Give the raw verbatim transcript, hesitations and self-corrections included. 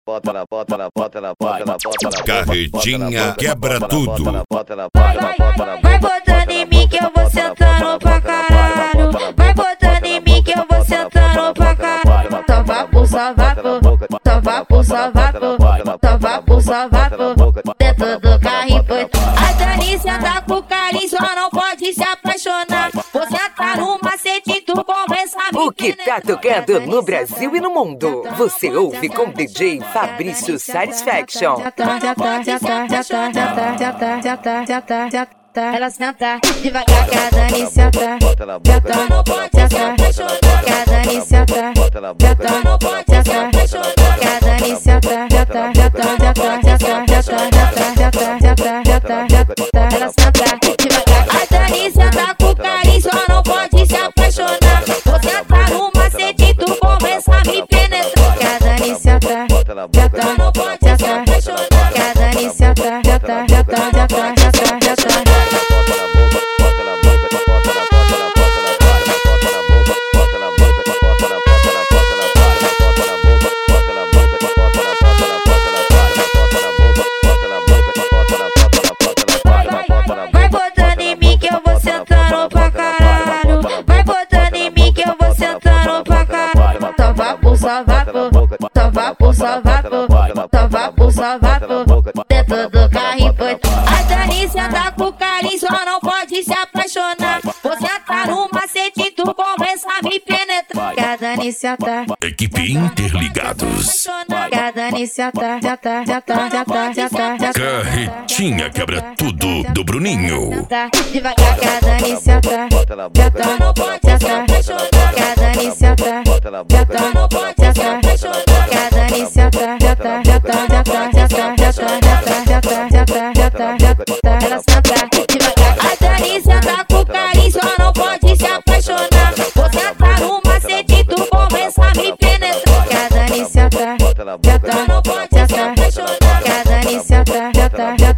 bota na bota na bota na bota na bota na Carretinha quebra tudo. Vai botando em mim que eu vou sentando pra caralho. Vai botando em mim que eu vou sentando pra caralho. Só vapo, só vapo, só vapo, só vapo, só vapo, só vapo. Dentro do carrinho foi. A Dani senta com carinho, só não pode se apaixonar. Você tá no macete, tu começa a me O que tá tocando no Brasil e no mundo, você ouve com D J Fabrício Satisfaction. Ela senta devagar que a Dani senta. Já tá, não pode se apaixonar. Que a Dani senta. Já tá, não pode se apaixonar. Que a Dani senta. Já tá, já tá, já tá, já tá, já tá, já tá, já tá, já tá, já tá. Ela senta devagar. A Dani senta com carinho, só não pode se apaixonar. Você tá no macete, tu começa a me penetrar. Que a Dani senta. Já tá, não pode se apaixonar. Que a Dani senta. Já tá, já tá, já tá, já tá, já tá. Vai botando em mim que eu vou sentando pra caralho. Vai botando em mim que eu vou sentando pra caralho. Só vapo, só vapo, só vapo, só vapo, só vapo, só vapo. Dentro do carrinho foi. A Dani senta com carinho, só não pode se apaixonar. Você tá no macete, tu começa a me penetrar. Que a Dani senta. Equipe Interligados. Que a Dani senta. Já tá, já tá, já tá, já tá, já tá. Carretinha quebra tudo do Bruninho. Devagar que a Dani senta. Já tá, não pode se apaixonar. Que a Dani senta. Já tá, não pode se apaixonar. Que a Dani senta. Já tá, já tá, já tá, já tá, já tá, já tá, já tá, já tá, já tá. Ela senta devagar. A Dani senta com carinho, só não pode se apaixonar. Você tá no macete, tu começa a me penetrar. Que a Dani senta. Já tá, não pode se apaixonar. Que a Dani senta. Já tá, já